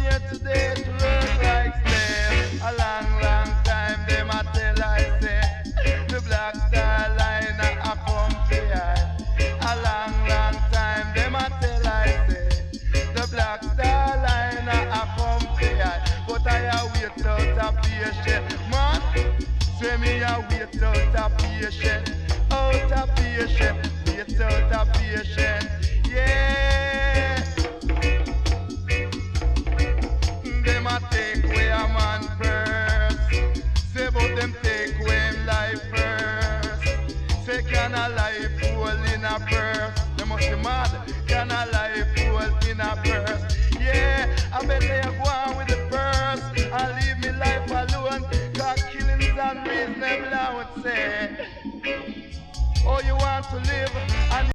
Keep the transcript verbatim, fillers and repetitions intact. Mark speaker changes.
Speaker 1: here today to work like slave. A long, long time them a tell I say the Black Star Line a come behind. A long, long time them a tell I say the Black Star Line a come behind. But I a wait out a patient man. Say me a wait out a patient, out a patient, wait out a patient. Yeah. Them a take away a man purse. Say but them take away him life first. Say can a life hold in a purse? They must be mad. Can a life hold in a purse? Yeah, I better you go on with the purse and leave me life alone. Cause killing is unreasonable, I would say. Oh, you want to live and